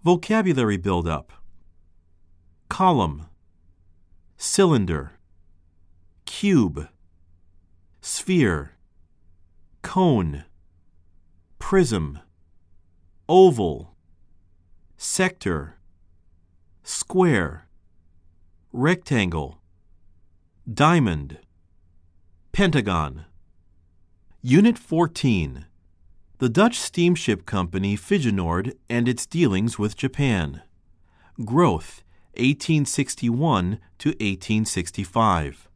Vocabulary buildup. Column, cylinder, cube, sphere, cone, prism, oval, sector, square, rectangle, diamond, pentagon. Unit 14. The Dutch steamship company Feyenoord and its dealings with Japan. Growth, 1861 to 1865.